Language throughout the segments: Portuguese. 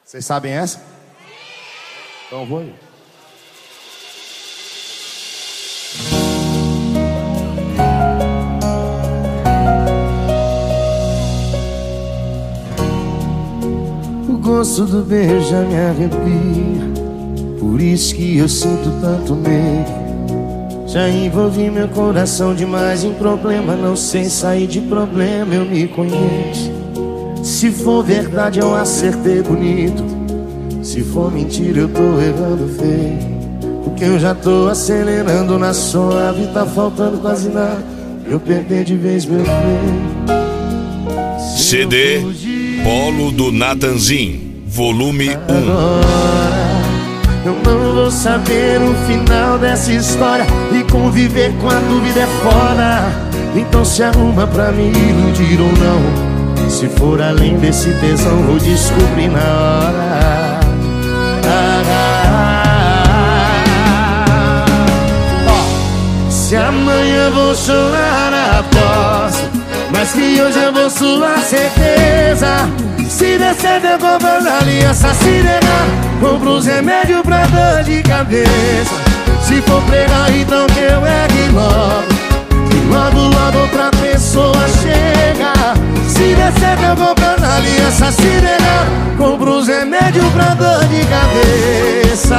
Vocês sabem essa? Então eu vou aí. O gosto do beijo já me arrepia, por isso que eu sinto tanto medo. Já envolvi meu coração demais em problema, não sei sair de problema, eu me conheço. Se for verdade eu acertei bonito, se for mentira eu tô errando feio. Porque eu já tô acelerando na suave, tá faltando quase nada, eu perder de vez meu freio. CD Polo do Natanzinho, volume 1. Agora eu não vou saber o final dessa história, e conviver com a dúvida é foda. Então se arruma pra me iludir ou não. Se for além desse tesão vou descobrir na hora. Se amanhã vou chorar, aposto, mas que hoje eu vou suar certeza. Se der certo eu compro as alianças, se negar, compro os remédios pra dor de cabeça. Se for pregar então que eu ergue logo, que logo logo outra pessoa chega. Se der certo eu compro as alianças, se negar, compro os remédios pra dor de cabeça.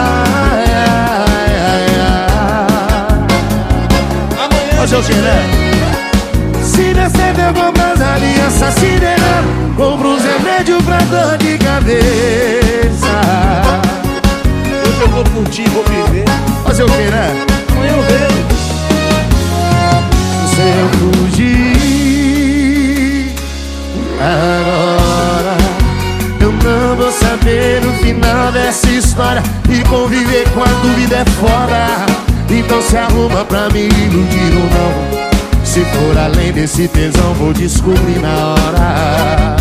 Ô, seu Xeré. Se der certo eu compro as alianças, se negar, compro os remédios pra dor de cabeça. Hoje eu vou curtir, vou viver. Fazer o que, né? Amanhã eu vejo. Se eu fugir agora, eu não vou saber o final dessa história, e conviver com a dúvida é foda. Então se arruma pra me iludir ou não. Se for além desse tesão vou descobrir na hora.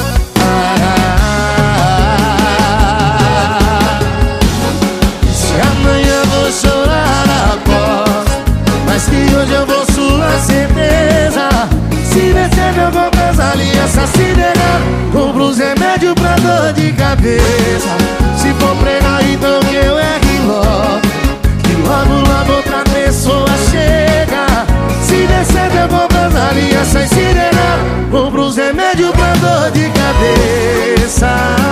Se amanhã vou chorar, aposto, mas que hoje eu vou suar certeza. Se descer eu compro as alianças, se negar, compro os remédios pra dor de cabeça. Se for pregar então que eu ergue logo, que logo logo outra pessoa chega. Se der certo eu compro as alianças, se negar, compro os remédios pra dor de cabeça.